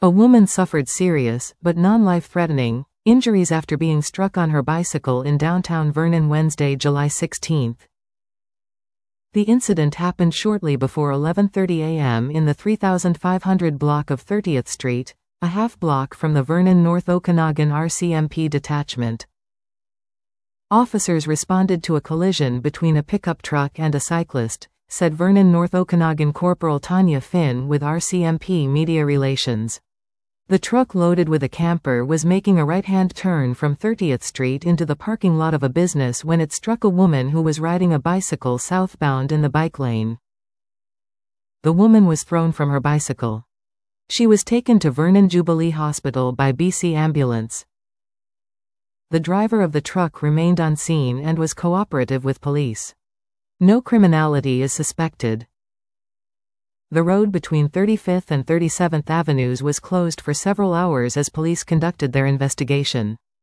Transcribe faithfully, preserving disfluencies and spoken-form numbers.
A woman suffered serious, but non-life-threatening, injuries after being struck on her bicycle in downtown Vernon Wednesday, July sixteenth. The incident happened shortly before eleven thirty a m in the three thousand five hundred block of thirtieth Street, a half block from the Vernon North Okanagan R C M P detachment. Officers responded to a collision between a pickup truck and a cyclist, said Vernon North Okanagan Corporal Tanya Finn with R C M P Media Relations. The truck loaded with a camper was making a right-hand turn from thirtieth Street into the parking lot of a business when it struck a woman who was riding a bicycle southbound in the bike lane. The woman was thrown from her bicycle. She was taken to Vernon Jubilee Hospital by B C Ambulance. The driver of the truck remained on scene and was cooperative with police. No criminality is suspected. The road between thirty-fifth and thirty-seventh Avenues was closed for several hours as police conducted their investigation.